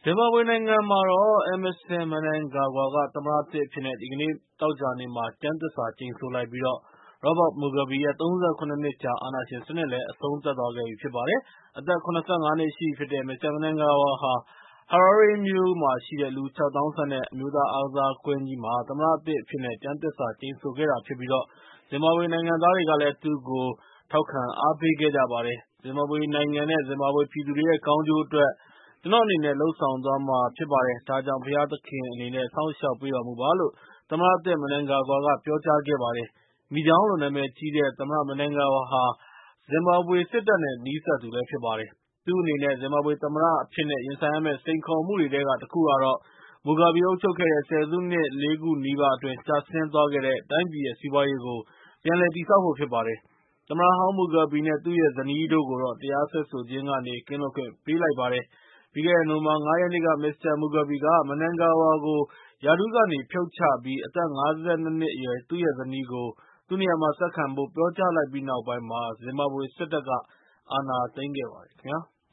ဇင်ဘာဘွေနိုင်ငံမှာတော့ Emmerson Mnangagwa က သမ္မတသစ်အဖြစ်နဲ့ ဒီကနေ့ သောကြာနေ့မှာ ကျမ်းသစ္စာကျိန်ဆိုလိုက်ပြီး Robert Mugabe ရဲ့ ၃၇ နှစ်ကြာ အာဏာရှင်စနစ်လည်း အဆုံးသတ်သွားခဲ့ပြီဖြစ်ပါတယ်။ အသက် ၇၅ နှစ်ရှိပြီဖြစ်တဲ့ Mr. Mnangagwa ဟာ Harare မြို့မှာရှိတဲ့ လူ ၆ သောင်းဆန့်တဲ့ အမျိုးသားအားကစားကွင်းကြီးမှာ သမ္မတသစ်အဖြစ်နဲ့ ကျမ်းသစ္စာကျိန်ဆိုခဲ့တာဖြစ်ပြီး ဇင်ဘာဘွေနိုင်ငံသားတွေကလည်း သူ့ကို ထောက်ခံအားပေးခဲ့ကြပါတယ်။ ဇင်ဘာဘွေနိုင်ငံ နဲ့ ဇင်ဘာဘွေပြည်သူတွေရဲ့ ကောင်းကျိုးအတွက် ကျနော့်အနေနဲ့ လုပ်ဆောင်သွားမှာဖြစ်ပါတယ်။ ဒါကြောင့် ဘုရားသခင်အနေနဲ့ စောင့်ရှောက်ပေးတော်မူပါလို့ သမ္မတသစ် Mnangagwa က ပြောကြားခဲ့ပါတယ်။ မိချောင်းလို့ နာမည်ကြီးတဲ့ သမ္မတ Mnangagwa ဟာ ဇင်ဘာဘွေစစ်တပ်နဲ့ နီးစပ်သူဖြစ်ပါတယ်။ သူ့အနေနဲ့ ဇင်ဘာဘွေသမ္မတအဖြစ်နဲ့ ရင်ဆိုင်ရမယ့် စိန်ခေါ်မှုတွေထဲက တခုကတော့ Mugabe အုပ်ချုပ်ခဲ့တဲ့ ဆယ်စုနှစ် ၄ ခုနီးပါးအတွင်း ကျဆင်းသွားခဲ့တဲ့ တိုင်းပြည်ရဲ့ စီးပွားရေးကို ပြန်လည်တည်ဆောက်ဖို့ဖြစ်ပါတယ်။ သမ္မတဟောင်း Mugabe နဲ့ သူ့ရဲ့ ဇနီးတို့ကိုတော့ တရားစွဲဆိုခြင်းကနေ ကင်းလွတ်ခွင့်ပေးလိုက်ပါတယ်။ ပြီးခဲ့တဲ့ နိုဝင်ဘာ ၅ ရက်နေ့က Mr. Mugabe က Mnangagwa ကို ရာထူးကနေဖြုတ်ချပြီး အသက် ၅၂ နှစ်အရွယ် သူ့ရဲ့ဇနီးကို သူ့နေရာမှာဆက်ခံဖို့ ပြောကြားလိုက်ပြီးနောက်ပိုင်း ဇင်ဘာဘွေစစ်တပ်က အာဏာသိမ်းခဲ့ပါတယ်ခင်ဗျာ။